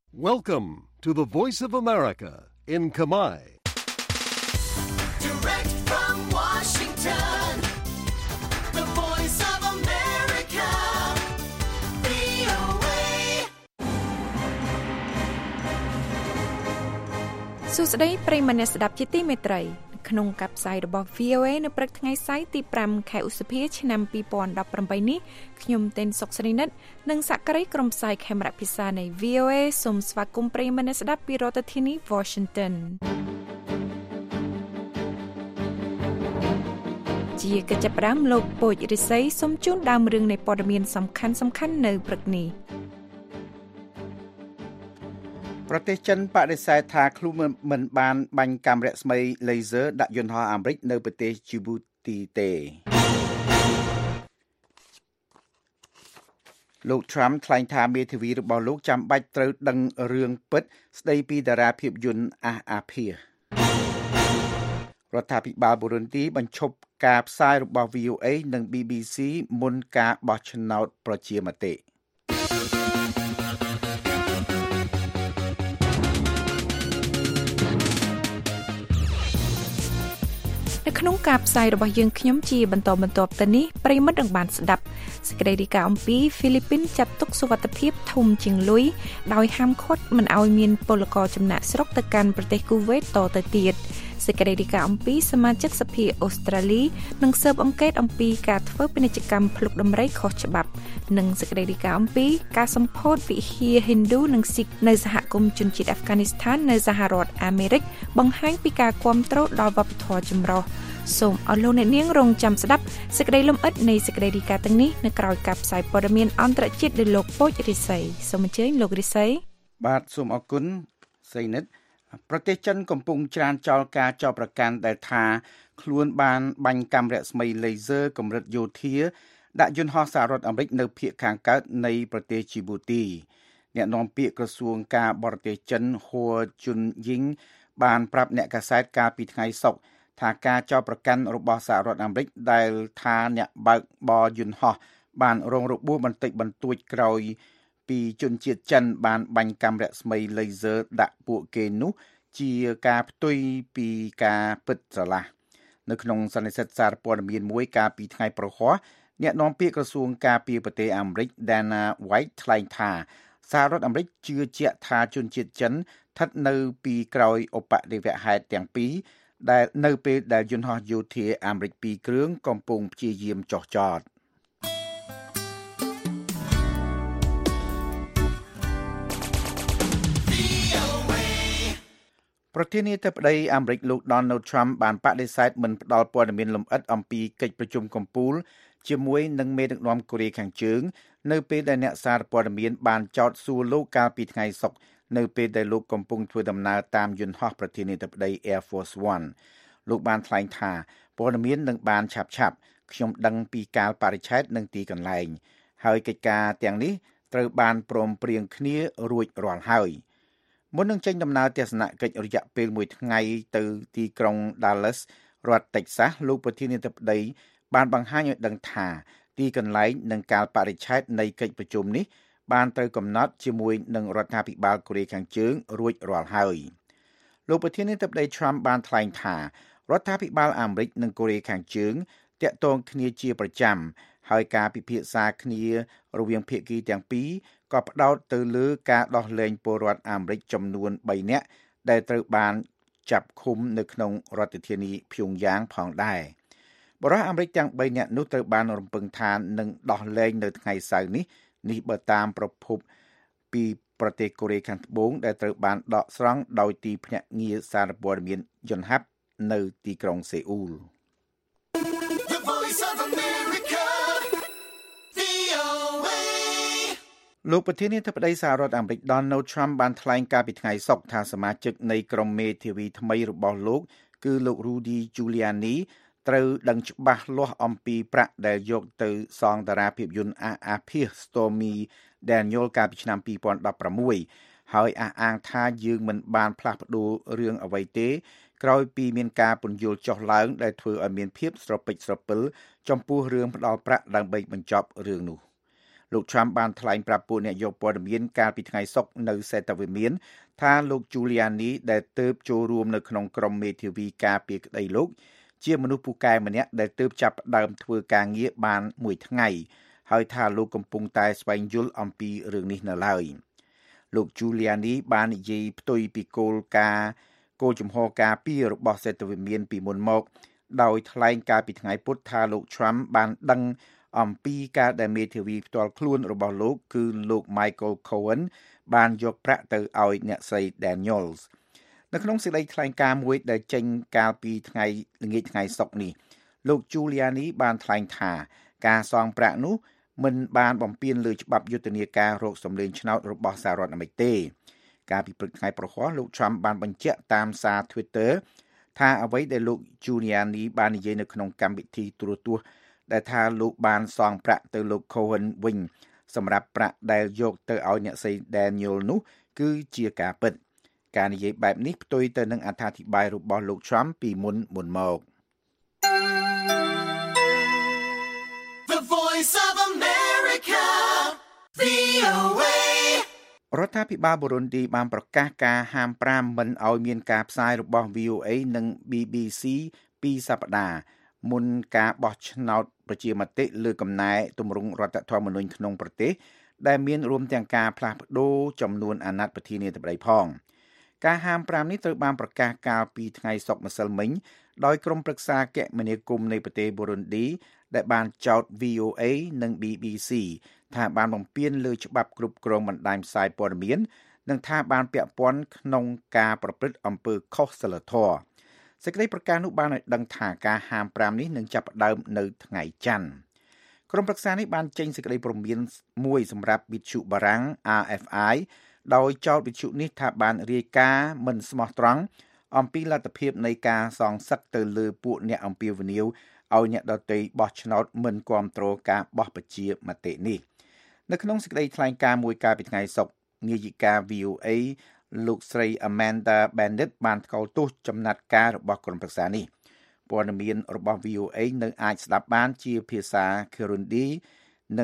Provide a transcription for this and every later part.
Welcome to the Voice of America in Khmer. Direct from Washington, the Voice of America, VOA. សួស្តីប្រិយមិត្តអ្នកស្ដាប់ជាទីមេត្រីក្នុងកាប់ផ្សាយរបស់ VOA នៅព្រឹកថ្ងៃសៅរ៍ទី5ខែឧសភាឆ្នាំ2018នេះខ្ញុំតេនសុកស្រីនិតនិងសក្តិក្រុមផ្សាយខេមរៈភាសានៃ VOA សូមស្វាគមន៍ប្រិយមិត្តអ្នកស្ដាប់ពីរដ្ឋធានី Washington ជាកិច្ចផ្ដើមលោកពូចរិស័យសូមជូនដើមរឿងនៃព័ត៌មានសំខាន់ៗនៅព្រឹកនេះប្រទេសចិនបដិសេធថាខ្លួនមិនបានបាញ់កាំរស្មីលេเซอร์ដាក់យន្តហោះអាមេរិកនៅប្រទេសជីប៊ូទីទេលោក Trump ថ្លែងថាមេធាវីរបស់លោកចាំបាច់ត្រូវដឹងរឿងពិតស្ដីពីតារាភាពយន្តអាភាសរដ្ឋាភិបាលប៊ូរុនឌីបញ្ឈប់ការផ្សាយរបស់ VOA និង BBC មុនការបោះឆ្នោតប្រជាមតិក្នុងការផ្សាយរបស់យើងខ្ញុំជាបន្តទៅនេះប្រិមិត្តនឹងបានស្ដាប់សេចក្តីរាយការណ៍អំពីហ្វីលីពីនចាត់ទុកសុវត្ថិភាពធំជាងលុយដោយហាមឃាត់មិនឲ្យមានពលករចំណាក់ស្រុកទៅកាន់ប្រទេសគូវេតតទៅទៀតសេចក្តីរាយការណ៍អំពីសមាជិកសភាអូស្ត្រាលីនិងស៊ើបអង្កេតអំពីការធ្វើពាណិជ្ជកម្មភ្លុកដំរីខុសច្បាប់និងសេចក្តីរាយការណ៍អំពីការសម្ពោធវិហារ Hindu និង Sikh នៅសហគមន៍ជនជាតិអាហ្វហ្គានីស្ថាននៅសហរដ្ឋអាមេរិកបង្ហាញពីការគាំទ្រដល់វប្បធម៌ចម្រុះសូមអរលោកអ្នកនាងរងចាំស្ដាប់សេចក្តីលំអិតនៃសេចក្តីរាយការណ៍ទាំងនេះនៅក្រៅការផ្សាយព័ត៌មានអន្តរជាតិដោយលោកពូចរិស័យសូមអញ្ជើញលោករិស័យបាទសូមអរគុណសីនិតប្រទេសចិនកំពុងច្រានចោលការចោទប្រកាន់ដែលថាខ្លួនបានបាញ់កាំរស្មីលេเซอร์កម្រិតយោធាដាក់យន្តហោះសហរដ្ឋអាមេរិកនៅភាគខាងកើតនៃប្រទេសជីប៊ូទីអ្នកនាំពាក្យក្រសួងការបរទេសចិនហួជុនយីងបានប្រាប់អ្នកកាសែតកាលពីថ្ងៃសុក្រថាការចោទប្រកាន់របស់សហរដ្ឋអាមេរិកដែលថាអ្នកបើកបរយន្តហោះបានរងរបួសបន្តិចបន្តួចក្រោយពីជនជាតិចិនបានបាញ់កាំរស្មីលេเซอร์ដាក់ពួកគេនោះជាការផ្ទុយពីការពិតស្រឡះនៅក្នុងសន្និសីទសារព័ត៌មានមួយកាលពីថ្ងៃប្រហ័សអ្នកនាំពាក្យក្រសួងការពារប្រទេសអាមេរិក Dana White ថ្លែងថាសហរដ្ឋអាមេរិកជឿជាក់ថាជនជាតិចិនស្ថិតនៅពីក្រោយឧបទ្ទវហេតុទាំងពីរដែលនៅពេលដែលយន្តហោះយោធាអាមេរិក2គ្រឿងកំពុងព្យាយាមចុះចតប្រធានាធិបតីអាមេរិកលោក Donald Trump បានបដិសេធមិនផ្ដល់ព័ត៌មានលម្អិតអំពីកិច្ចប្រជុំកំពូលជាមួយនឹងមេដឹកនាំកូរ៉េខាងជើងនៅពេលដែលអ្នកសារព័ត៌មានបានចោទសួរលោកកាលពីថ្ងៃសុក្រនៅពេលដែលលោកកំពុងធ្វើដំណើរតាមយន្តហោះប្រធានាធិបតី Air Force One លោកបានថ្លែងថាព័ត៌មាននឹងបានឆាប់ខ្ញុំដឹងពីកាលបរិច្ឆេទនិងទីកន្លែងហើយកិច្ចការទាំងនេះត្រូវបានព្រមព្រៀងគ្នារួចរាល់ហើយមុននឹងចេញដំណើរទស្សនកិច្ចរយៈពេល1ថ្ងៃទៅទីក្រុង Dallas រដ្ឋ Texas លោកប្រធានាធិបតីបានបង្ហាញឲ្យដឹងថាទីកន្លែងនិងកាលបរិច្ឆេទនៃកិច្ចប្រជុំនេះបានត្រូវកំណត់ជាមួយនឹងរដ្ឋាភិបាលកូរ៉េខាងជើងរួចរាល់ហើយលោកប្រធានាធិបតី Trump បានថ្លែងថារដ្ឋាភិបាលអាមេរិកនិងកូរ៉េខាងជើងតាក់ទងគ្នាជាប្រចាំហើយការពិភាក្សាគ្នារវាងភាគីទាំងពីរក៏ផ្ដោតទៅលើការដោះលែងពលរដ្ឋអាមេរិកចំនួន3នាក់ដែលត្រូវបានចាប់ឃុំនៅក្នុងរដ្ឋធានីភៀងយ៉ាងផងដែរបរិសុទ្ធអាមេរិកទាំង3នាក់នោះត្រូវបានរំពឹងថានឹងដោះលែងនៅថ្ងៃសៅរ៍នេះបើតាមប្រភពពីប្រទេសកូរ៉េខាងត្បូងដែលត្រូវបានដកស្រង់ដោយទីភ្នាក់ងារសារព័ត៌មានយន្តហត្ថនៅទីក្រុងសេអ៊ូលលោកប្រធានាធិបតីសហរដ្ឋអាមេរិក Donald Trump បានថ្លែងកាលពីថ្ងៃសុក្រថាសមាជិកនៃក្រុមមេធាវីថ្មីរបស់លោកគឺលោក Rudy Giuliani ត្រូវដឹងច្បាស់លាស់អំពីប្រាក់ដែលយកទៅសងតារាភាពយន្តអាភាស Stormy Daniels កាលពីឆ្នាំ2016ហើយអះអាងថាយើងមិនបានផ្លាស់ប្ដូររឿងអ្វីទេក្រោយពីមានការពន្យល់ចុះឡើងដែលធ្វើឲ្យមានភាពស្រពេចស្រពិលចំពោះរឿងផ្ដាល់ប្រាក់ដើម្បីបញ្ចប់រឿងនោះលោក Trump បានថ្លែងប្រាប់ពួកអ្នកយកព័ត៌មានកាលពីថ្ងៃសុក្រនៅសេតវិមានថាលោក Giuliani ដែលទើបចូលរួមនៅក្នុងក្រុមមេធាវីការពារក្តីលោកជាមនុស្សពូកែម្នាក់ដែលទើបចាប់ផ្ដើមធ្វើការងារបានមួយថ្ងៃហើយថាលោកកំពុងតែស្វែងយល់អំពីរឿងនេះនៅឡើយលោក Giuliani បាននិយាយផ្ទុយពីគោលជំហរការពាររបស់សេតវិមានពីមុនមកដោយថ្លែងកាលពីថ្ងៃពុធថាលោក Trump បានដឹងអំពីការដែលមេធាវីផ្ទាល់ខ្លួនរបស់លោកគឺលោក Michael Cohen បានយកប្រាក់ទៅឲ្យអ្នកស្រី Daniels នៅក្នុងសេចក្តីថ្លែងការណ៍មួយដែលចេញកាលពីល្ងាចថ្ងៃសុក្រនេះលោក Giuliani បានថ្លែងថាការសងប្រាក់នោះមិនបានបំពានលើច្បាប់យុទ្ធនាការរកសម្លេងឆ្នោតរបស់សហរដ្ឋអាមេរិកទេកាលពីព្រឹកថ្ងៃប្រហ័សលោក Trump បានបញ្ជាក់តាមសារ Twitter ថាអ្វីដែលលោក Giuliani បាននិយាយនៅក្នុងកម្មវិធីទូរទស្សន៍ដែលថាលោកបានសងប្រាក់ទៅលោក Cohen វិញសម្រាប់ប្រាក់ដែលយកទៅឲ្យអ្នកស្រី Daniel នោះគឺជាការពិតការនិយាយបែបនេះផ្ទុយទៅនឹងអត្ថាធិប្បាយរបស់លោក Trump ពីមុនមក The Voice of America VOA រដ្ឋាភិបាលប៊ុរុណ្ឌីបានប្រកាសការហាម5មិនឲ្យមានការផ្សាយរបស់ VOA និង BBC 2សប្តាហ៍មុនការបោះឆ្នោតប្រជាមតិលើកំណែទម្រង់រដ្ឋធម្មនុញ្ញក្នុងប្រទេសដែលមានរួមទាំងការផ្លាស់ប្ដូរចំនួនអាណត្តិប្រធានាធិបតីផងការហាម5នេះត្រូវបានប្រកាសកាលពីថ្ងៃសុក្រម្សិលមិញដោយក្រុមប្រឹក្សាគមនាគមន៍នៃប្រទេសប៊ុរុណ្ឌីដែលបានចោទ VOA និង BBC ថាបានបំពានលើច្បាប់គ្រប់គ្រងបណ្ដាញផ្សាយព័ត៌មាននិងថាបានពាក់ព័ន្ធក្នុងការប្រព្រឹត្តអំពើខុសសីលធម៌សេចក្តីប្រកាសនោះបានឲ្យដឹងថាការហាម5នេះនឹងចាប់ផ្ដើមនៅថ្ងៃច័ន្ទក្រុមប្រឹក្សានេះបានចេញសេចក្តីព្រមានមួយសម្រាប់វិទ្យុបារាំង RFI ដោយចោទវិទ្យុនេះថាបានរាយការណ៍មិនស្មោះត្រង់អំពីលទ្ធភាពនៃការសងសឹកទៅលើពួកអ្នកអំពាវនាវឲ្យអ្នកដទៃបោះឆ្នោតមិនគាំទ្រការបោះប្រជាមតិនេះនៅក្នុងសេចក្តីថ្លែងការណ៍មួយកាលពីថ្ងៃសុក្រនាយិកា VOA លោកស្រី Amanda Bennett បានថ្កោលទោសចំណាត់ការរបស់ក្រុមប្រឹក្សានេះព័ត៌មានរបស់ VOA នៅអាចស្ដាប់បានជាភាសា Kirundi និង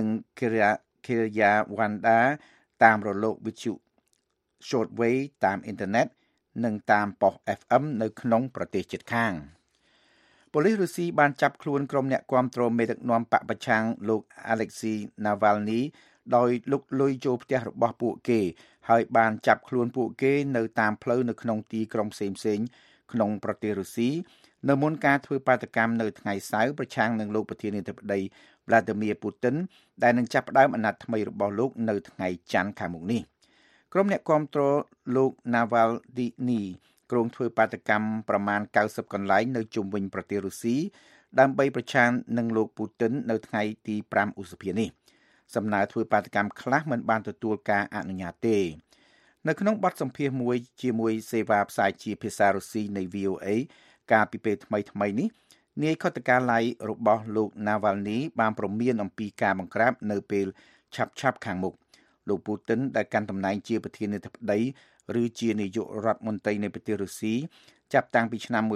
Kinyarwanda តាមរលកវិទ្យុ Shortwave តាមអ៊ីនធឺណិតនិងតាមប៉ុស FM នៅក្នុងប្រទេសជិតខាងប៉ូលីសរុស្ស៊ីបានចាប់ខ្លួនក្រុមអ្នកគាំទ្រមេដឹកនាំបកប្រឆាំងលោក Alexei Navalny ដោយលុកលុយចូលផ្ទះរបស់ពួកគេហើយបានចាប់ខ្លួនពួកគេនៅតាមផ្លូវនៅក្នុងទីក្រុងផ្សេងៗក្នុងប្រទេសរុស្ស៊ីនៅមុនការធ្វើបាតកម្មនៅថ្ងៃសៅរ៍ប្រឆាំងនឹងលោកប្រធានាធិបតី Vladimir Putin ដែលនឹងចាប់ផ្ដើមអាណត្តិថ្មីរបស់លោកនៅថ្ងៃច័ន្ទខាងមុខនេះក្រុមអ្នកគាំទ្រលោក Navalny ក្រុងធ្វើបាតកម្មប្រមាណ90កន្លែងនៅជុំវិញប្រទេសរុស្ស៊ីដើម្បីប្រឆាំងនឹងលោកពូទិននៅថ្ងៃទី5ឧសភានេះសំណើធ្វើបាតកម្មខ្លះមិនបានទទួលការអនុញ្ញាតទេនៅក្នុងបទសម្ភាសន៍មួយជាមួយសេវាផ្សាយជាភាសារុស្ស៊ីនៃ VOA កាលពីពេលថ្មីនេះនាយខុទ្ទកាល័យរបស់លោក Navalny បានព្រមានអំពីការបង្ក្រាបនៅពេលឆាប់ខាងមុខលោកពូទិនដែលកាន់តំណែងជាប្រធានាធិបតីឬជានាយករដ្ឋមន្ត្រីនៃប្រទេសរុស្ស៊ីចាប់តាំងពីឆ្នាំ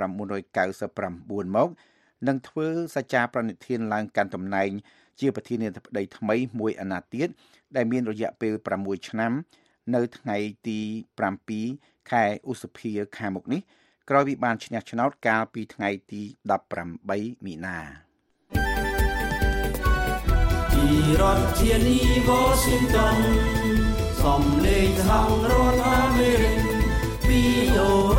1999មកនឹងធ្វើសច្ចាប្រណិធានឡើងកាន់តំណែងជាប្រធានាធិបតីថ្មីមួយអាណត្តិទៀតដែលមានរយៈពេល6ឆ្នាំនៅថ្ងៃទី7ខែឧសភាខាងមុខនេះក្រោយពីបានឈ្នះឆ្នោតកាលពីថ្ងៃទី18មីនាពីរដ្ឋធានី Washington សំឡេងសហរដ្ឋអាមេរិក VOA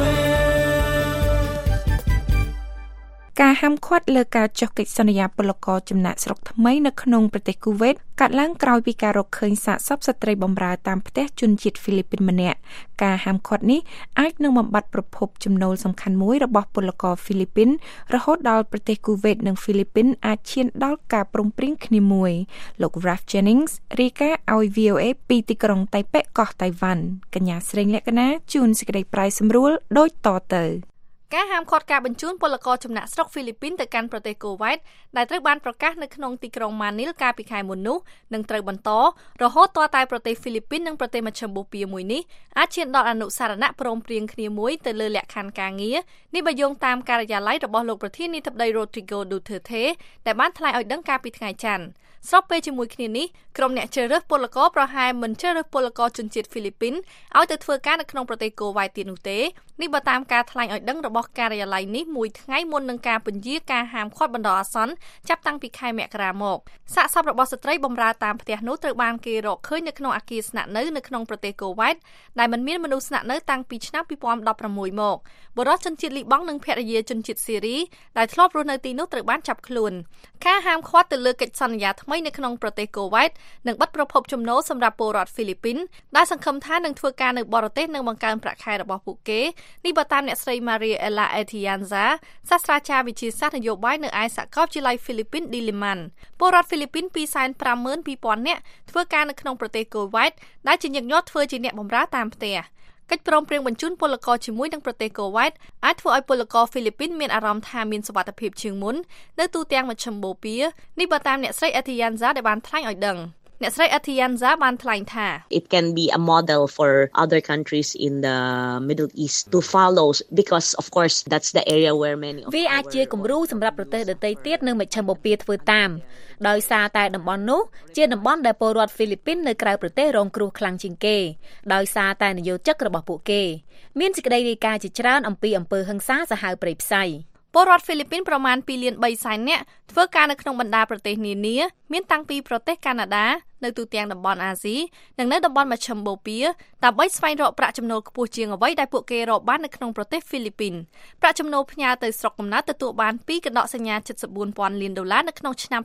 ការហាមឃាត់លើការចុះកិច្ចសន្យាពលករចំណាក់ស្រុកថ្មីនៅក្នុងប្រទេសគូវេតកាត់ឡើងក្រោយពីការរកឃើញសាកសពស្ត្រីបម្រើតាមផ្ទះជនជាតិហ្វីលីពីនម្នាក់ការហាមឃាត់នេះអាចនឹងបំបត្តិប្រភពចំណូលសំខាន់មួយរបស់ពលករហ្វីលីពីនរហូតដល់ប្រទេសគូវេតនិងហ្វីលីពីនអាចឈានដល់ការព្រមព្រៀងគ្នាមួយលោក Ralph Jennings រាយការណ៍ឲ្យ VOA ពីទីក្រុងតៃប៉េកោះតៃវ៉ាន់កញ្ញាស្រីលក្ខណាជួនសេចក្តីប្រាយសម្រួលដូចតទៅការហាមឃាត់ការបញ្ជូនពលករចំណាក់ស្រុកហ្វីលីពីនទៅកាន់ប្រទេសកូវ៉េតដែលត្រូវបានប្រកាសនៅក្នុងទីក្រុងម៉ានីលកាលពីខែមុននោះនឹងត្រូវបន្តរហូតទាល់តែប្រទេសហ្វីលីពីននិងប្រទេសមជ្ឈមបូព៌ាមួយនេះអាចឈានដល់អនុសារណៈព្រមព្រៀងគ្នាមួយទៅលើលក្ខខណ្ឌការងារនេះបើយោងតាមការិយាល័យរបស់លោកប្រធានាធិបតី Rodrigo Duterte ដែលបានថ្លែងឲ្យដឹងកាលពីថ្ងៃច័ន្ទស្របពេលជាមួយគ្នានេះក្រុមអ្នកជ្រើសរើសពលករប្រហែលមិនជ្រើសរើសពលករជនជាតិហ្វីលីពីនឲ្យទៅធ្វើការនៅក្នុងប្រទេសកូវ៉ៃទៀតនោះទេនេះបើតាមការថ្លែងឲ្យដឹងរបស់ការិយាល័យនេះមួយថ្ងៃមុននឹងការពន្យាការហាមឃាត់បណ្ដោះអាសន្នចាប់តាំងពីខែមករាមកសាកសពរបស់ស្ត្រីបម្រើតាមផ្ទះនោះត្រូវបានគេរកឃើញនៅក្នុងអគារស្នាក់នៅនៅក្នុងប្រទេសកូវ៉ៃដែលមិនមានមនុស្សស្នាក់នៅតាំងពីឆ្នាំ2016មកបុរសជនជាតិលីបង់និងភរិយាជនជាតិស៊ីរីដែលធ្លាប់រស់នៅទីនោះត្រូវបានចាប់ខ្លួនការហាមឃាត់ទៅលើកិច្ចសន្យាថ្មីនៅក្នុងប្រទេសកូវ៉ៃនឹងបិទប្រភពចំណូលសម្រាប់ពលរដ្ឋហ្វីលីពីនដែលសង្ឃឹមថានឹងធ្វើការនៅបរទេសនិងបង្កើនប្រាក់ខែរបស់ពួកគេនេះបើតាមអ្នកស្រី Maria Ella Atienza សាស្ត្រាចារ្យវិទ្យាសាស្ត្រនយោបាយនៅឯសាកលវិទ្យាល័យហ្វីលីពីន Diliman ពលរដ្ឋហ្វីលីពីន 252,000 នាក់ធ្វើការនៅក្នុងប្រទេសកូវ៉ៃដែលជាញឹកញាប់ធ្វើជាអ្នកបម្រើតាមផ្ទះកិច្ចព្រមព្រៀងបញ្ជូនពលករជាមួយនឹងប្រទេសកូវ៉ៃអាចធ្វើឲ្យពលករហ្វីលីពីនមានអារម្មណ៍ថាមានសុវត្ថិភាពជាងមុននៅទូទាំងមជ្ឈមបូព៌ានេះបើតាមអ្នកស្រី Atienza ដែលបានថ្លែងឲ្យដឹងអ្នកស្រី Atienza បានថ្លែងថា It can be a model for other countries in the Middle East to follow because of course that's the area where many of វាអាចជាគំរូសម្រាប់ប្រទេសដទៃទៀតនៅមជ្ឈមបូព៌ាធ្វើតាមដោយសារតែតំបន់នោះជាតំបន់ដែលពលរដ្ឋហ្វីលីពីននៅក្រៅប្រទេសរងគ្រោះខ្លាំងជាងគេដោយសារតែនយោជករបស់ពួកគេមានសេចក្តីរាយការណ៍ជាច្រើនអំពីអំពើហិង្សាសាហាវព្រៃផ្សៃពលរដ្ឋហ្វីលីពីនប្រមាណ 2.3 នាក់ធ្វើការនៅក្នុងបណ្ដាប្រទេសនានាមានតាំងពីប្រទេសកាណាដានៅទូទាំងតំបន់អាស៊ីនិងនៅតំបន់មជ្ឈមបូព៌ាដើម្បីស្វែងរកប្រាក់ចំណូលខ្ពស់ជាងអ្វីដែលពួកគេរកបាននៅក្នុងប្រទេសហ្វីលីពីនប្រាក់ចំណូលផ្ញើទៅស្រុកកំណើតទទួលបានពីកណ្ដកសញ្ញា$74,000 លាននៅក្នុងឆ្នាំ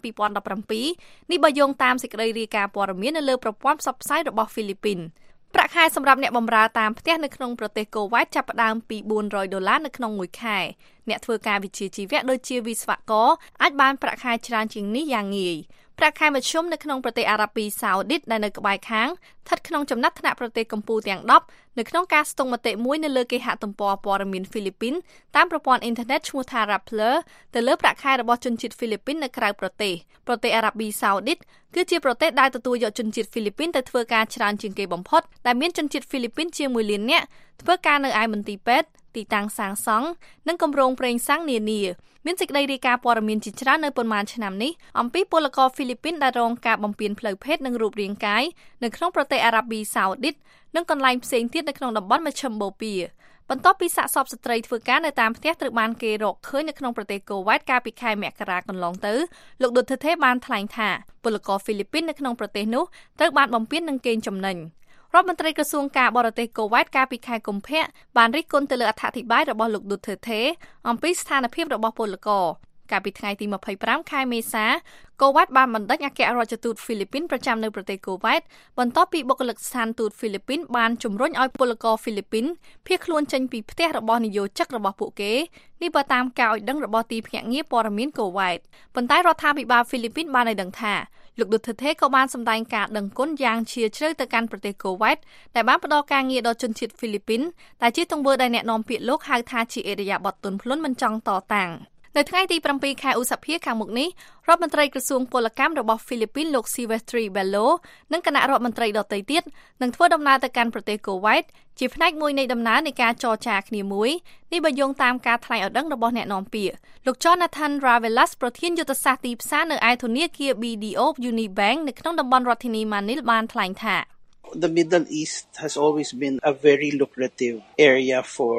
2017នេះបើយោងតាមសេចក្តីរាយការណ៍ព័ត៌មាននៅលើប្រព័ន្ធផ្សព្វផ្សាយរបស់ហ្វីលីពីនប្រាក់ខែសម្រាប់អ្នកបម្រើតាមផ្ទះនៅក្នុងប្រទេសកូវ៉ៃចាប់ផ្ដើមពី$400នៅក្នុងមួយខែអ្នកធ្វើការវិជ្ជាជីវៈដូចជាវិស្វករអាចបានប្រាក់ខែច្រើនជាងនេះយ៉ាងងាយប្រាក់ខែមធ្យមនៅក្នុងប្រទេសអារ៉ាប៊ីសាអូឌីតដែលនៅក្បែរខាងស្ថិតក្នុងចំណាត់ថ្នាក់ប្រទេសកម្ពុជាទាំង10នៅក្នុងការស្ទង់មតិមួយនៅលើគេហទំព័រព័ត៌មានហ្វីលីពីនតាមប្រព័ន្ធអ៊ីនធឺណិតឈ្មោះថា Rappler ទៅលើប្រាក់ខែរបស់ជនជាតិហ្វីលីពីននៅក្រៅប្រទេសអារ៉ាប៊ីសាអូឌីតគឺជាប្រទេសដែលទទួលយកជនជាតិហ្វីលីពីនទៅធ្វើការច្រើនជាងគេបំផុតដែលមានជនជាតិហ្វីលីពីនជាង1 លាននាក់ធ្វើការនៅឯមន្ទីរពេទ្យទីតាំងសាងសង់និងគម្រោងប្រេងសាំងនានាមានសេចក្តីរាយការណ៍ព័ត៌មានជាច្រើននៅប៉ុន្មានឆ្នាំនេះអំពីពលករហ្វីលីពីនដែលរងការបំពានផ្លូវភេទនិងរូបរាងកាយនៅក្នុងប្រទេសអារ៉ាប៊ីសាអូឌីតនិងកន្លែងផ្សេងទៀតនៅក្នុងតំបន់មជ្ឈមបូព៌ាបន្ទាប់ពីសាកសពស្ត្រីធ្វើការនៅតាមផ្ទះត្រូវបានគេរកឃើញនៅក្នុងប្រទេសកូវ៉ៃកាលពីខែមករាកន្លងទៅលោកឌូថឺថេបានថ្លែងថាពលករហ្វីលីពីននៅក្នុងប្រទេសនោះត្រូវបានបំពាននិងកេងចំណេញរដ្ឋមន្ត្រីក្រសួងការបរទេសកូវ៉ៃកាលពីខែកុម្ភៈបានរិះគន់ទៅលើអត្ថាធិប្បាយរបស់លោកឌូថឺថេអំពីស្ថានភាពរបស់ពលករកាលពីថ្ងៃទី25ខែមេសាកូវ៉ៃបានបណ្តេញអគ្គរដ្ឋទូតហ្វីលីពីនប្រចាំនៅប្រទេសកូវ៉ៃបន្ទាប់ពីបុគ្គលិកស្ថានទូតហ្វីលីពីនបានជំរុញឲ្យពលករហ្វីលីពីនភៀសខ្លួនចេញពីផ្ទះរបស់នាយកចក្ររបស់ពួកគេនេះបើតាមការឲ្យដឹងរបស់ទីភ្នាក់ងារព័ត៌មានកូវ៉ៃប៉ុន្តែរដ្ឋាភិបាលហ្វីលីពីនបានឲ្យដឹងថាលោកឌូថឺថេក៏បានសម្ដែងការដឹងគុណយ៉ាងជ្រាលជ្រៅទៅកាន់ប្រទេសកូវ៉ៃដែលបានផ្ដល់ការងារដល់ជនជាតិហ្វីលីពីនដែលជាទង្វើដែលអ្នកនាំពាក្យលោកហៅថាជាអិរិយាបថទន់ភ្លន់មិនចង់តតាំងនៅថ្ងៃទី7ខែឧសភាខាងមុខនេះរដ្ឋមន្ត្រីក្រសួងពលកម្មរបស់ហ្វីលីពីនលោក Silvestre Bello និងគណៈរដ្ឋមន្ត្រីដទៃទៀតនឹងធ្វើដំណើរទៅកាន់ប្រទេសកូវ៉ៃជាផ្នែកមួយនៃដំណើរនៃការចរចាគ្នាមួយនេះបើយោងតាមការថ្លែងឲ្យដឹងរបស់អ្នកនាំពាក្យលោក Jonathan Ravelas ប្រធានយុទ្ធសាស្ត្រទីផ្សារនៅឯធនាគារ BDO Unibank នៅក្នុងតំបន់រដ្ឋធានី Manila បានថ្លែងថា The Middle East has always been a very lucrative area for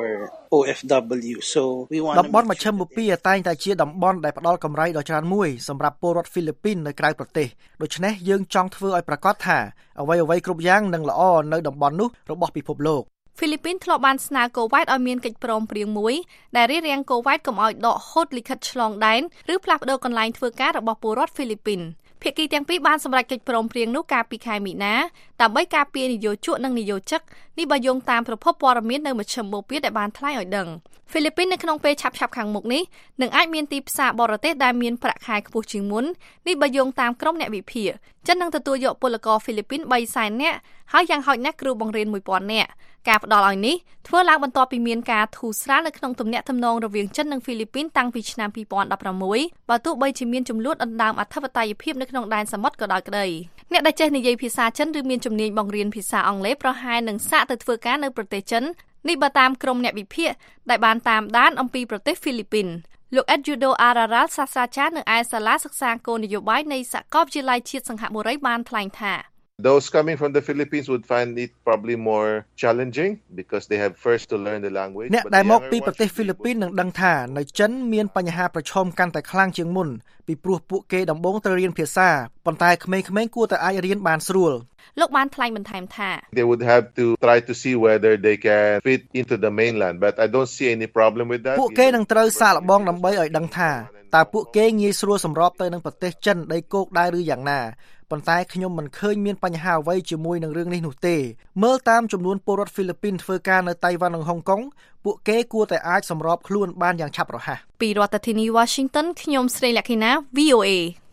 OFW so we want តំបន់មជ្ឈមបូព៌ាតែងតែជាតំបន់ដែលផ្ដល់កម្រៃដ៏ច្រើនមួយសម្រាប់ពលរដ្ឋហ្វីលីពីននៅក្រៅប្រទេសដូច្នេះយើងចង់ធ្វើឲ្យប្រាកដថាអ្វីៗគ្រប់យ៉ាងនឹងល្អនៅតំបន់នោះរបស់ពិភពលោកហ្វីលីពីនធ្លាប់បានស្នើកូវ៉ៃឲ្យមានកិច្ចព្រមព្រៀងមួយដែលរារាំងកូវ៉ៃកុំឲ្យដកហូតលិខិតឆ្លងដែនឬផ្លាស់ប្ដូរកន្លែងធ្វើការរបស់ពលរដ្ឋហ្វីលីពីនភាគីទាំងពីរបានសម្រេចកិច្ចព្រមព្រៀងនោះកាលពីខែមីនាដើម្បីការពារនយោជកនិងនយោជិកនេះបើយោងតាមប្រភពព័ត៌មាននៅមជ្ឈមបូព៌ាដែលបានថ្លែងឲ្យដឹងហ្វីលីពីននៅក្នុងពេលឆាប់ៗខាងមុខនេះនឹងអាចមានទីផ្សារបរទេសដែលមានប្រាក់ខែខ្ពស់ជាងមុននេះបើយោងតាមក្រុមអ្នកវិភាគចិននឹងទទួលយកពលករហ្វីលីពីន 300,000 នាក់ហើយយ៉ាងហោចណាស់គ្រូបង្រៀន 1,000 នាក់ការផ្ដល់ឲ្យនេះធ្វើឡើងបន្ទាប់ពីមានការធូរស្រាលនៅក្នុងទំនាក់ទំនងរវាងចិននិងហ្វីលីពីនតាំងពីឆ្នាំ2016បើទោះបីជាមានចំនួនដណ្ដើមអធិបតេយ្យភាពនៅក្នុងដែនសមុទ្រក៏ដោយក្តីអ្នកដែលចេះនិយាយភាសាចិនឬមានជំនាញបង្រៀនភាសាអង់គ្លេសប្រហែលនឹងសាកទៅធ្វើការនៅប្រទេសចិននេះបើតាមក្រុមអ្នកវិភាគដែលបានតាមដានអំពីប្រទេសហ្វីលីពីនលោក Edjudo Araral សាស្ត្រាចារ្យនៅឯសាលាសិក្សាគោលនយោបាយនៃសាកលវិទ្យាល័យជាតិសង្ហបុរីបានថ្លែងថា Those coming from the Philippines would find it probably more challenging because they have first to learn the language. អ្នកដែលមកពីប្រទេសហ្វីលីពីននឹងដឹងថានៅចិនមានបញ្ហាប្រឈមកាន់តែខ្លាំងជាងមុនពីព្រោះពួកគេដំបូងត្រូវរៀនភាសាប៉ុន្តែក្មេងៗគួរតែអាចរៀនបានស្រួលលោកបានថ្លែងបន្ថែមថា They would have to try to see whether they can fit into the mainland, but I don't see any problem with that. ពួកគេនឹងត្រូវសាកល្បងដើម្បីឲ្យដឹងថាតើពួកគេងាយស្រួលសម្របទៅនឹងប្រទេសចិនដីគោកដែរឬយ៉ាងណាប៉ុន្តែខ្ញុំមិនឃើញមានបញ្ហាអ្វីជាមួយនឹងរឿងនេះនោះទេមើលតាមចំនួនពលរដ្ឋហ្វីលីពីនធ្វើការនៅតៃវ៉ាន់និងហុងកុងពួកគេគួរតែអាចសម្របខ្លួនបានយ៉ាងឆាប់រហ័សពីរដ្ឋធានី Washington ខ្ញុំស្រីលក្ខិណា VOA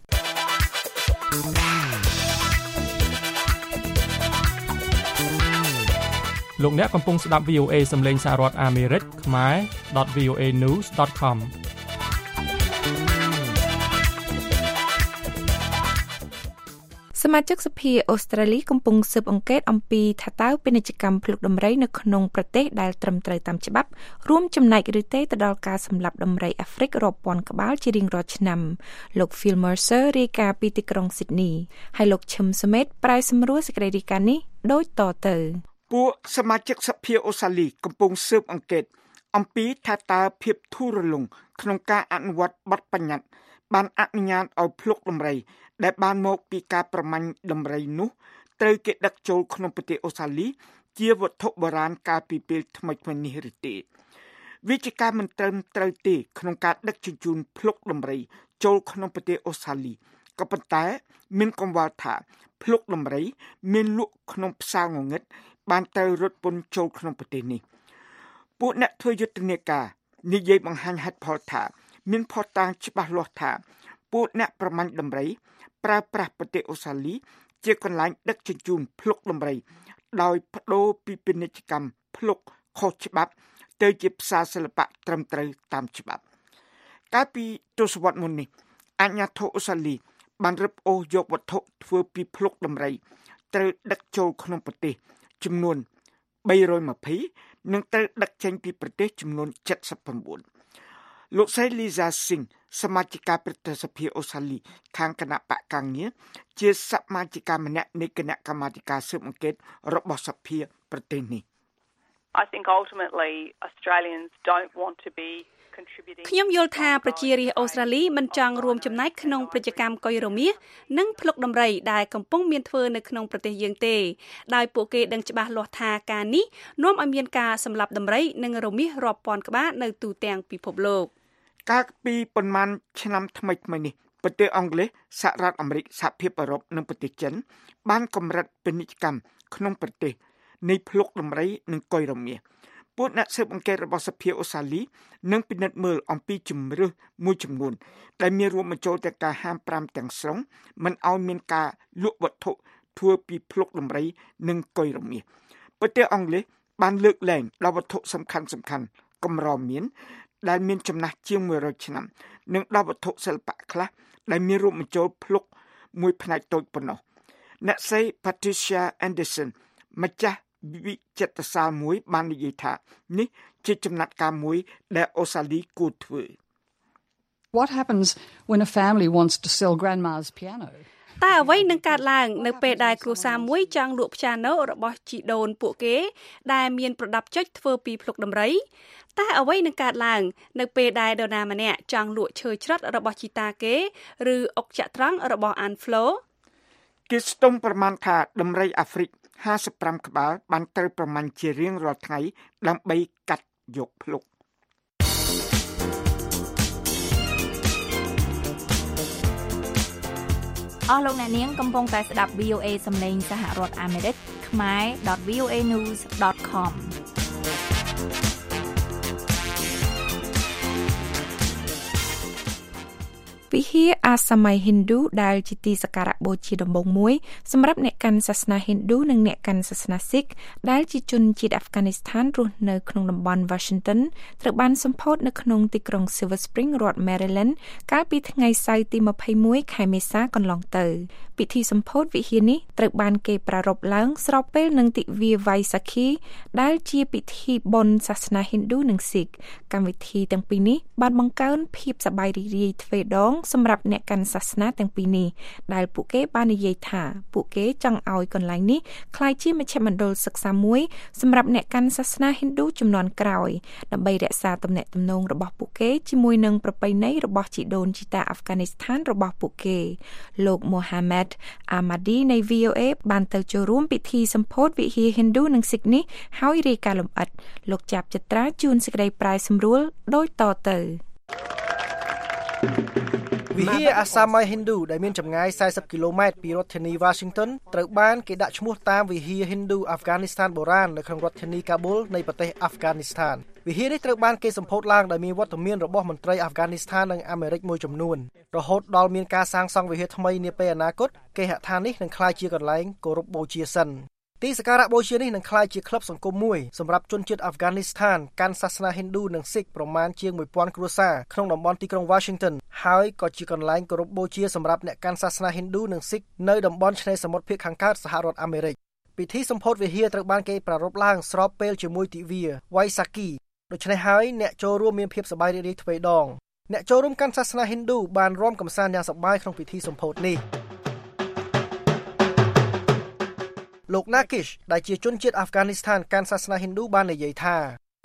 លោកអ្នកកំពុងស្ដាប់ VOA សំឡេងសហរដ្ឋអាមេរិកខ្មែរ .voanews.com សមាជិកសភាអូស្ត្រាលីកំពុងស៊ើបអង្កេតអំពីថាតើពាណិជ្ជកម្មភ្លុកដំរីនៅក្នុងប្រទេសដែលត្រឹមត្រូវតាមច្បាប់រួមចំណែកឬទេទៅដល់ការសម្លាប់ដំរីអាហ្វ្រិករាប់ពាន់ក្បាលជារៀងរាល់ឆ្នាំលោក Phil Mercer រាយការណ៍ពីទីក្រុង Sydney ហើយលោកឈឹមសមេតប្រាយសម្រួលសេចក្តីរាយការណ៍នេះដូចតទៅពួកសមាជិកសភាអូស្ត្រាលីកំពុងស៊ើបអង្កេតអំពីថាតើភាពធូររលុងក្នុងការអនុវត្តបទបញ្ញត្តិបានអនុញ្ញាតឲ្យភ្លុកដំរីដែលបានមកពីការប្រមាញ់ដំរីនោះត្រូវគេដឹកចូលក្នុងប្រទេសអូស្ត្រាលីជាវត្ថុបុរាណកាលពីពេលថ្មីៗនេះឬទេវាជាការមិនត្រឹមត្រូវទេក្នុងការដឹកជញ្ជូនភ្លុកដំរីចូលក្នុងប្រទេសអូស្ត្រាលីក៏ប៉ុន្តែមានកង្វល់ថាភ្លុកដំរីមានលក់ក្នុងផ្សារងងឹតបានត្រូវរត់ពន្ធចូលក្នុងប្រទេសនេះពួកអ្នកធ្វើយុទ្ធនាការនិយាយបង្ហាញហេតុផលថាមានភស្តុតាងច្បាស់លាស់ថាពួកអ្នកប្រមាញ់ដំរីប្រើប្រាស់ប្រទេសអូស្ត្រាលីជាកន្លែងដឹកជញ្ជូនភ្លុកដំរីដោយប្តូរពីពាណិជ្ជកម្មភ្លុកខុសច្បាប់ទៅជាផ្សារសិល្បៈត្រឹមត្រូវតាមច្បាប់កាលពីទសវត្សរ៍មុននេះអាជ្ញាធរអូស្ត្រាលីបានរឹបអូសយកវត្ថុធ្វើពីភ្លុកដំរីត្រូវដឹកចូលក្នុងប្រទេសចំនួន320និងត្រូវដឹកចេញពីប្រទេសចំនួន79លោកស្រី Lisa Singh សមាជិកប្រតិសភាអូស្ត្រាលីខាងគណៈបកកាំងងារជាសមាជិកម្នាក់នៃគណៈកម្មាធិការស៊ើបអង្កេតរបស់សភាប្រទេសនេះ I think ultimately Australians don't want to be ខ្ញុំយល់ថាប្រជារាស្ត្រអូស្ត្រាលីមិនចង់រួមចំណែកក្នុងប្រតិកម្មកុយរមាសនិងភ្លុកដំរីដែលកំពុងមានធ្វើនៅក្នុងប្រទេសយើងទេដោយពួកគេដឹងច្បាស់លាស់ថាការនេះនាំឲ្យមានការសម្លាប់ដំរីនិងរមាសរាប់ពាន់ក្បាលនៅទូទាំងពិភពលោកកាលពីប៉ុន្មានឆ្នាំថ្មីៗនេះប្រទេសអង់គ្លេសសហរដ្ឋអាមេរិកសហភាពអឺរ៉ុបនិងប្រទេសចិនបានកម្រិតពាណិជ្ជកម្មក្នុងប្រទេសនៃភ្លុកដំរីនិងកុយរមាសពួកអ្នកស៊ើបអង្កេតរបស់សភាអូស្ត្រាលីនឹងពិនិត្យមើលអំពីជំរឿសមួយចំនួនដែលមានរួមបញ្ចូលទាំងការហាម5ទាំងស្រុងមិនឲ្យមានការលក់វត្ថុធ្វើពីភ្លុកដំរីនិងកុយរមាសប្រទេសអង់គ្លេសបានលើកលែងដល់វត្ថុសំខាន់កម្រមានដែលមានចំណាស់ជាង100ឆ្នាំនិងដល់វត្ថុសិល្បៈខ្លះដែលមានរួមបញ្ចូលភ្លុកមួយផ្នែកតូចប៉ុណ្ណោះអ្នកស្រី Patricia Anderson ម្ចាស់វិចិត្រសាលមួយបាននិយាយថានេះជាចំណាត់ការមួយដែលអូស្ត្រាលីគួរធ្វើ What happens when a family wants to sell grandma's piano? តើអ្វីនឹងកើតឡើងនៅពេលដែលគ្រួសារមួយចង់លក់ព្យ៉ាណូរបស់ជីដូនពួកគេដែលមានប្រដាប់ចុចធ្វើពីភ្លុកដំរីតើអ្វីនឹងកើតឡើងនៅពេលដែលនរណាម្នាក់ចង់លក់ឈើច្រិតរបស់ជីតាគេឬអុកចត្រង្គរបស់អានហ្វ្លូគេស្ទង់ប្រមាណថាដំរីអាហ្វ្រិក55ក្បាលបានត្រូវប្រមាញ់ជារៀងរាល់ថ្ងៃដើម្បីកាត់យកភ្លុកអស់លោកអ្នកនាងកំពុងតែស្ដាប់ VOA សំឡេងសហរដ្ឋអាមេរិកខ្មែរ .voanews.com វិហារអាសាម័យ Hindu ដែលជាទីសក្ការៈបូជាដំបូងមួយសម្រាប់អ្នកកាន់សាសនា Hindu និងអ្នកកាន់សាសនា Sikh ដែលជាជនជាតិអាហ្វហ្គានីស្ថានរស់នៅក្នុងតំបន់ Washington ត្រូវបានសម្ពោធនៅក្នុងទីក្រុង Silver Spring រដ្ឋ Maryland កាលពីថ្ងៃសៅរ៍ទី21ខែមេសាកន្លងទៅពិធីសម្ពោធវិហារនេះត្រូវបានគេប្រារព្ធឡើងស្របពេលនឹងទិវាវៃសាខីដែលជាពិធីបុណ្យសាសនា Hindu និង Sikh កម្មវិធីទាំងពីរនេះបានបង្កើនភាពសប្បាយរីករាយទ្វេដងសម្រាប់អ្នកកាន់សាសនាទាំងពីរនេះដែលពួកគេបាននិយាយថាពួកគេចង់ឲ្យកន្លែងនេះក្លាយជាមជ្ឈមណ្ឌលសិក្សាមួយសម្រាប់អ្នកកាន់សាសនា Hindu ជំនាន់ក្រោយដើម្បីរក្សាទំនាក់ទំនងរបស់ពួកគេជាមួយនឹងប្រពៃណីរបស់ជីដូនជីតាអាហ្វហ្គានីស្ថានរបស់ពួកគេលោក Mohammed Ahmadi នៃ VOA បានទៅចូលរួមពិធីសម្ពោធវិហារ Hindu និង Sikh នេះហើយរាយការណ៍លម្អិតលោកចាប់ចត្រាជួនសេចក្តីប្រាយសម្រួលដូចតទៅវិហារអាសាម័យ Hindu ដែលមានចម្ងាយ40គីឡូម៉ែត្រពីរដ្ឋធានី Washington ត្រូវបានគេដាក់ឈ្មោះតាមវិហារ Hindu Afghanistan បុរាណនៅក្នុងរដ្ឋធានី Kabul នៃប្រទេស Afghanistan វិហារនេះត្រូវបានគេសម្ពោធឡើងដោយមានវត្តមានរបស់មន្ត្រី Afghanistan និងអាមេរិកមួយចំនួនរហូតដល់មានការសាងសង់វិហារថ្មីនាពេលអនាគតគេហដ្ឋាននេះនឹងក្លាយជាកន្លែងគោរពបូជាសិនទីសក្ការៈបូជានេះនឹងក្លាយជាក្លឹបសង្គមមួយសម្រាប់ជនជាតិអាហ្វហ្គានីស្ថានកាន់សាសនា Hindu និង Sikh ប្រមាណជាង 1000 គ្រួសារក្នុងតំបន់ទីក្រុង Washington ហើយក៏ជាកន្លែងគោរពបូជាសម្រាប់អ្នកកាន់សាសនា Hindu និង Sikh នៅតំបន់ឆ្នេរសមុទ្រភាគខាងកើតសហរដ្ឋអាមេរិកពិធីសម្ពោធវិហារត្រូវបានគេប្រារព្ធឡើងស្របពេលជាមួយទិវាវៃសាគីដូច្នេះហើយអ្នកចូលរួមមានភាពសប្បាយរីករាយទ្វេដងអ្នកចូលរួមកាន់សាសនា Hindu បានរាំកម្សាន្តយ៉ាងសប្បាយក្នុងពិធីសម្ពោធនេះលោក Nakish ដែលជាជនជាតិអាហ្វហ្គានីស្ថានកាន់សាសនា Hindu បាននិយាយថា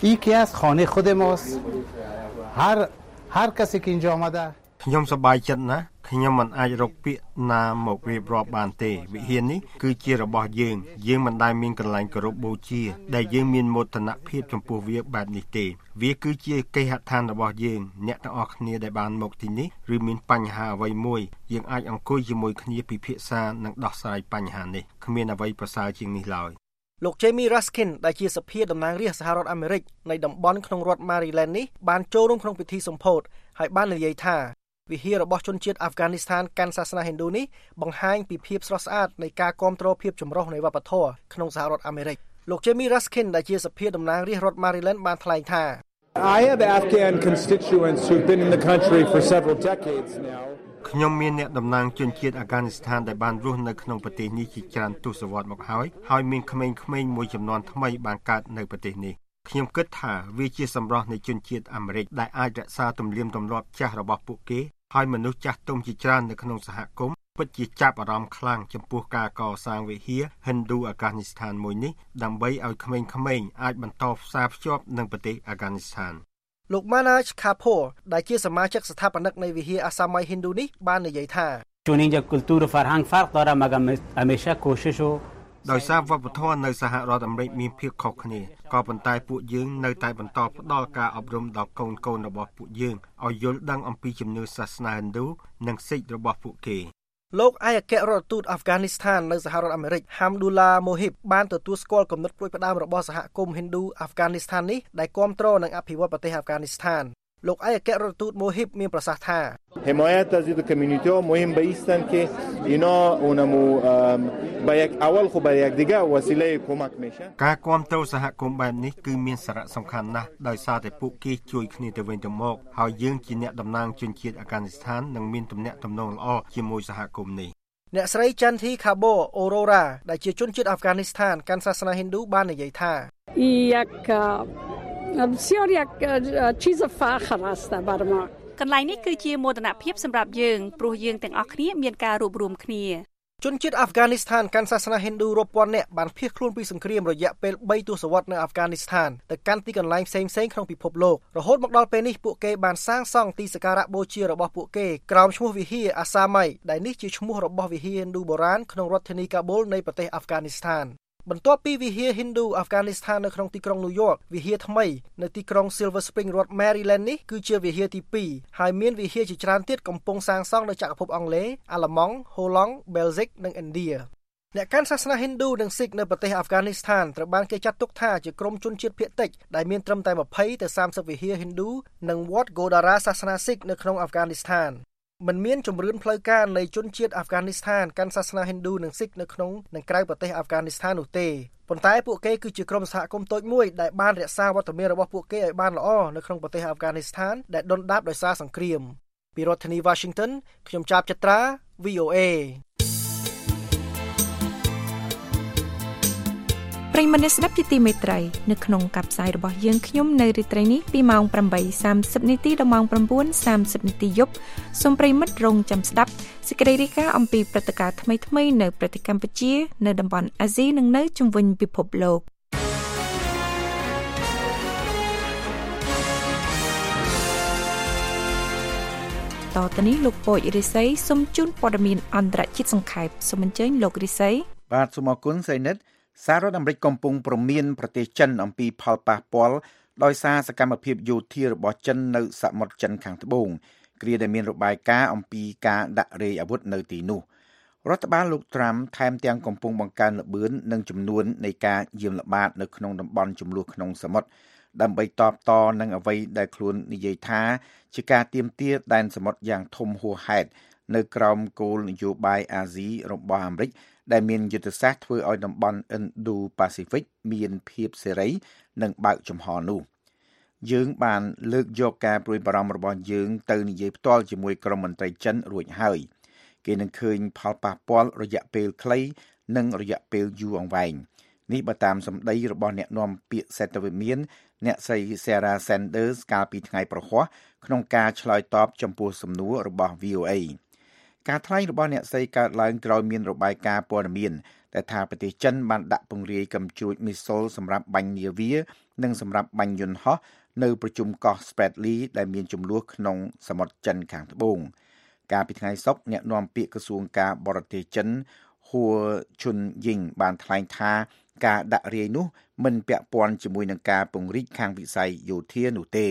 ខ្ញុំសប្បាយចិត្តណាស់ខ្ញុំមិនអាចរកពាក្យណាមករៀបរាប់បានទេវិហារនេះគឺជារបស់យើងមិនដែលមានកន្លែងគោរពបូជាដែលយើងមានមោទនភាពចំពោះវាបែបនេះទេវាគឺជាគេហដ្ឋានរបស់យើងអ្នកទាំងអស់គ្នាដែលបានមកទីនេះឬមានបញ្ហាអ្វីមួយយើងអាចអង្គុយជាមួយគ្នាពិភាក្សានិងដោះស្រាយបញ្ហានេះគ្មានអ្វីប្រសើរជាងនេះឡើយលោក Jamie Raskin ដែលជាសភាតំណាងរាស្ត្រសហរដ្ឋអាមេរិកនៃតំបន់ក្នុងរដ្ឋ Maryland នេះបានចូលរួមក្នុងពិធីសម្ពោធហើយបាននិយាយថាវិហាររបស់ជនជាតិអាហ្វហ្គានីស្ថានកាន់សាសនា Hindu នេះបង្ហាញពីភាពស្រស់ស្អាតនៃការគាំទ្រភាពចម្រុះនៃវប្បធម៌ក្នុងសហរដ្ឋអាមេរិកលោក Jamie Raskin ដែលជាសភាតំណាងរាស្ត្ររដ្ឋ Maryland បានថ្លែងថា I have Afghan constituents who've been in the country for several decades now. ខ្ញុំមានអ្នកតំណាងជនជាតិអាហ្វហ្គានីស្ថានដែលបានរស់នៅក្នុងប្រទេសនេះជាច្រើនទសវត្សរ៍មកហើយមានក្មេងៗមួយចំនួនថ្មីបានកើតនៅប្រទេសនេះខ្ញុំគិតថាវាជាសម្រស់នៃជនជាតិអាមេរិកដែលអាចរក្សាទំនៀមទម្លាប់ចាស់របស់ពួកគេហើយមនុស្សចាស់ទុំជាច្រើននៅក្នុងសហគមន៍ពិតជាចាប់អារម្មណ៍ខ្លាំងចំពោះការកសាងវិហារ Hindu អាហ្វហ្គានីស្ថានមួយនេះដើម្បីឲ្យក្មេងៗអាចបន្តផ្សារភ្ជាប់នឹងប្រទេសអាហ្វហ្គានីស្ថានលោក Manaj Kapoor ដែលជាសមាជិកស្ថាបនិកនៃវិហារអាសាម័យ Hindu នេះបាននិយាយថាដោយសារវប្បធម៌នៅសហរដ្ឋអាមេរិកមានភាពខុសគ្នាក៏ប៉ុន្តែពួកយើងនៅតែបន្តផ្ដល់ការអប់រំដល់កូនៗរបស់ពួកយើងឲ្យយល់ដឹងអំពីជំនឿសាសនា Hindu និង Sikh របស់ពួកគេលោកឯកអគ្គរដ្ឋទូតអាហ្វហ្គានីស្ថាននៅសហរដ្ឋអាមេរិក Hamdullah Mohib បានទទួលស្គាល់គំនិតព្រួយផ្ដើមរបស់សហគមន៍ Hindu អាហ្វហ្គានីស្ថាននេះដែលគាំទ្រនិងអភិវឌ្ឍប្រទេសអាហ្វហ្គានីស្ថានលោកឯកអគ្គរដ្ឋទូត Mohib មានប្រសាសន៍ថា حمایت از این کمیونیتی‌ها مهم به ایستن که اینا اونمو با یک اول خو برای یکدیگه وسیله کمک میشن ការគាំទ្រសហគមន៍បែបនេះគឺមានសារៈសំខាន់ណាស់ដោយសារតែពួកគេជួយគ្នាទៅវិញទៅមកហើយយើងជាអ្នកតំណាងជនជាតិអាហ្វហ្គានីស្ថាននឹងមានទំនាក់ទំនងល្អជាមួយសហគមន៍នេះអ្នកស្រី Chanthi Kabor Aurora ដែលជាជនជាតិអាហ្វហ្គានីស្ថានកាន់សាសនា Hindu បាននិយាយថា بسیار یک چیز فخر است بر ما កន្លែងនេះគឺជាមោទនភាពសម្រាប់យើងព្រោះយើងទាំងអស់គ្នាមានការរួបរวมគ្នាជនជាតិអាហ្វហ្គានីស្ថានកាន់សាសនា Hindu រាប់ពាន់នាក់បានភៀសខ្លួនពីសង្គ្រាមរយៈពេល3ទសវត្សរ៍នៅអាហ្វហ្គានីស្ថានទៅកាន់ទីកន្លែងផ្សេងៗក្នុងពិភពលោករហូតមកដល់ពេលនេះពួកគេបានសាងសង់ទីសក្ការៈបូជារបស់ពួកគេក្រោមឈ្មោះវិហារអាសាម័យដែលនេះជាឈ្មោះរបស់វិហារ Hindu បុរាណក្នុងរដ្ឋធានីកាបូលនៃប្រទេសអាហ្វហ្គានីស្ថានបន្ទាប់ពីវិហារ Hindu អាហ្វហ្គានីស្ថាននៅក្នុងទីក្រុង New York វិហារថ្មីនៅទីក្រុង Silver Spring រដ្ឋ Maryland នេះគឺជាវិហារទី2ហើយមានវិហារជាច្រើនទៀតកំពុងសាងសង់នៅចក្រភពអង់គ្លេស អាល្លឺម៉ង់ ហូឡង់ បែលហ្សិកនិងឥណ្ឌាអ្នកកាន់សាសនា Hindu និង Sikh នៅប្រទេសអាហ្វហ្គានីស្ថានត្រូវបានគេចាត់ទុកថាជាក្រុមជនជាតិភាគតិចដែលមានត្រឹមតែ20ទៅ30វិហារ Hindu និងវត្ត Gurdwara សាសនា Sikh នៅក្នុងអាហ្វហ្គានីស្ថានមិនមានជំរឿនផ្លូវការនៃជនជាតិអាហ្វហ្គានីស្ថានកាន់សាសនាហិណ្ឌូនិងស៊ីកនៅក្នុងនិងក្រៅប្រទេសអាហ្វហ្គានីស្ថាននោះទេប៉ុន្តែពួកគេគឺជាក្រុមសហគមន៍តូចមួយដែលបានរក្សាវត្តមានរបស់ពួកគេឲ្យបានល្អនៅក្នុងប្រទេសអាហ្វហ្គានីស្ថានដែលដុនដាបដោយសារសង្គ្រាមពីរដ្ឋធានី Washington ខ្ញុំចាប់ចត្រា VOA ប្រិយមិត្តអ្នកស្ដាប់ជាទីមេត្រីនៅក្នុងកាប់ផ្សាយរបស់យើងខ្ញុំនៅរាត្រីនេះពីម៉ោង 8:30 នាទីដល់ម៉ោង 9:30 នាទីយប់សូមប្រិយមិត្តរងចាំស្ដាប់សេចក្តីរាយការណ៍អំពីព្រឹត្តិការណ៍ថ្មីៗនៅប្រទេសកម្ពុជានៅតំបន់អាស៊ីនិងនៅជុំវិញពិភពលោកតទៅនេះលោកពូចរិស័យសូមជូនព័ត៌មានអន្តរជាតិសង្ខេបសូមអញ្ជើញលោករិស័យបាទសូមអរគុណស្រីនិតសហរដ្ឋអាមេរិកកំពុងព្រមានប្រទេសចិនអំពីផលប៉ះពាល់ដោយសារសកម្មភាពយោធារបស់ចិននៅសមុទ្រចិនខាងត្បូងគ្រាដែលមានរបាយការណ៍អំពីការដាក់រេអាវុធនៅទីនោះរដ្ឋបាលលោកត្រាំថែមទាំងកំពុងបង្កើនល្បឿននិងចំនួននៃការយាមល្បាតនៅក្នុងតំបន់ជម្លោះក្នុងសមុទ្រដើម្បីតបតនឹងអ្វីដែលខ្លួននិយាយថាជាការទាមទារដែនសមុទ្រយ៉ាងធំហួសហេតុនៅក្រោមគោលនយោបាយអាស៊ីរបស់អាមេរិកដែលមានយុទ្ធសាស្ត្រធ្វើឲ្យតំបន់ Indo-Pacific មានភាពសេរីនិងបើកចំហនោះយើងបានលើកយកការព្រួយបារម្ភរបស់យើងទៅនិយាយផ្ទាល់ជាមួយក្រុមមន្ត្រីចិនរួចហើយគេនឹងឃើញផលប៉ះពាល់រយៈពេលខ្លីនិងរយៈពេលយូរអង្វែងនេះបើតាមសម្ដីរបស់អ្នកនាំពាក្យសេតវិមានអ្នកស្រី Sarah Sanders កាលពីថ្ងៃប្រហ័សក្នុងការឆ្លើយតបចំពោះសំណួររបស់ VOAការថ្លែងរបស់អ្នកស្រីកើតឡើងក្រោយមានរបាយការណ៍ព័ត៌មានដែលថាប្រទេសចិនបានដាក់ពង្រាយកាំជ្រួចមីសុលសម្រាប់បាញ់នាវានិងសម្រាប់បាញ់យន្តហោះនៅប្រជុំកោះ Spratly ដែលមានចំនួនក្នុងសមុទ្រចិនខាងត្បូងកាលពីថ្ងៃសុក្រអ្នកនាំពាក្យក្រសួងការបរទេសចិន Hua Chunying បានថ្លែងថាការដាក់រាយនោះមិនពាក់ព័ន្ធជាមួយនឹងការពង្រីកខាងវិស័យយោធានោះទេ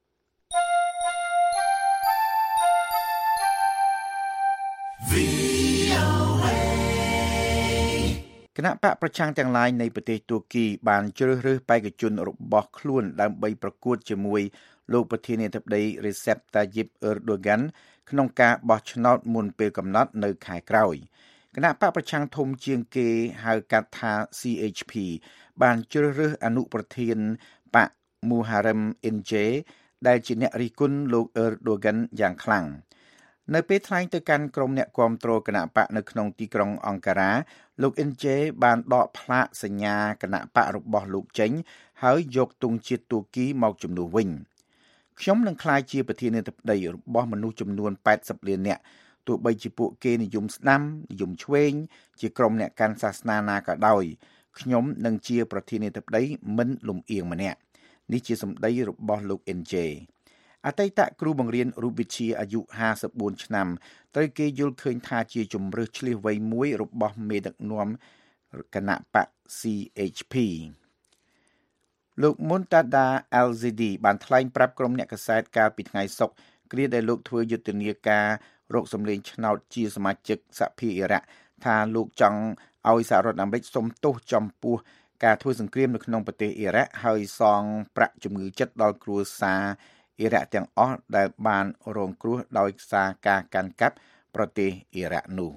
គណៈបកប្រឆាំងទាំងឡាយនៃប្រទេសទួរគីបានជ្រើសរើសបេក្ខជនរបស់ខ្លួនដើម្បីប្រកួតជាមួយលោកប្រធានាធិបតី Recep Tayyip Erdogan ក្នុងការបោះឆ្នោតមុនពេលកំណត់នៅខែក្រោយគណៈបកប្រឆាំងធំជាងគេហៅកាត់ថា CHP បានជ្រើសរើសអនុប្រធានបក Muharrem Ince ដែលជាអ្នករិះគន់លោក Erdogan យ៉ាងខ្លាំងនៅពេលថ្លែងទៅកាន់ក្រុមអ្នកគាំទ្រគណៈបកនៅក្នុងទីក្រុងអង្ការ៉ាលោក Ince បានដកផ្លាកសញ្ញាគណៈបករបស់លោកចេញហើយយកទង់ជាតិទួរគីមកជំនួសវិញខ្ញុំនឹងក្លាយជាប្រធានាធិបតីរបស់មនុស្សចំនួន80លាននាក់ទោះបីជាពួកគេនិយមស្ដាំនិយមឆ្វេងជាក្រុមអ្នកកាន់សាសនាណាក៏ដោយខ្ញុំនឹងជាប្រធានាធិបតីមិនលំអៀងម្នាក់នេះជាសម្ដីរបស់លោក Inceអតីតគ្រូបង្រៀនរូបវិទ្យាអាយុ54ឆ្នាំត្រូវគេយល់ឃើញថាជាជំរើសឆ្លៀសវៃមួយរបស់មេដឹកនាំគណៈបក CHP លោក Muntada Al-Zidi បានថ្លែងប្រាប់ក្រុមអ្នកកាសែតកាលពីថ្ងៃសុក្រគ្រាដែលលោកធ្វើយុទ្ធនាការរកសម្លេងឆ្នោតជាសមាជិកសភាអ៊ីរ៉ាក់ថាលោកចង់ឲ្យសហរដ្ឋអាមេរិកសុំទោសចំពោះការធ្វើសង្គ្រាមនៅក្នុងប្រទេសអ៊ីរ៉ាក់ហើយសងប្រាក់ជំងឺចិត្តដល់គ្រួសារអ៊ីរ៉ាក់ទាំងអស់ដែលបានរងគ្រោះដោយសារការកាន់កាប់ប្រទេសអ៊ីរ៉ាក់នោះ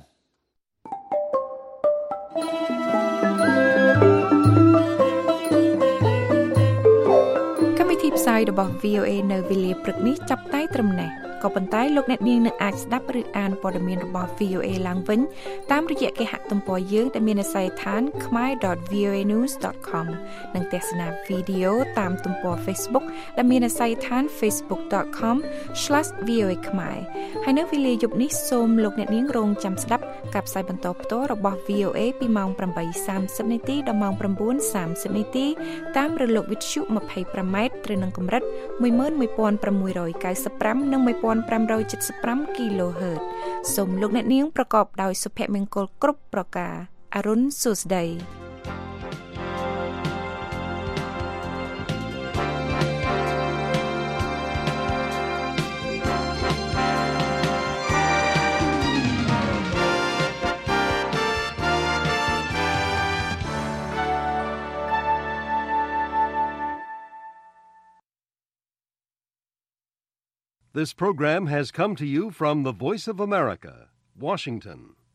កម្មវិធីផ្សាយរបស់ VOA នៅវេលាព្រឹកនេះចាប់តែត្រឹមនេះក៏ប៉ុន្តែលោកអ្នកនាងនឹងអាចស្ដាប់ឬអានព័ត៌មានរបស់ VOA ឡើងវិញតាមរយៈគេហទំព័រយើងដែលមានអាសយដ្ឋាន khmer.voanews.com និងទស្សនាវីដេអូតាមទំព័រ Facebook ដែលមានអាសយដ្ឋាន facebook.com/voa khmer ហើយនៅវេលាយប់នេះសូមលោកអ្នកនាងរងចាំស្ដាប់ការផ្សាយបន្តផ្ទាល់របស់ VOA ពីម៉ោង 8:30 នាទីដល់ម៉ោង 9:30 នាទីតាមរលកវិទ្យុ 25m ឬនឹងកម្រិត 11695 និង 1575 kHz សូមលោកអ្នកនាងប្រកបដោយសុភមង្គលគ្រប់ប្រការអរុនសុស្ដី This program has come to you from the Voice of America, Washington.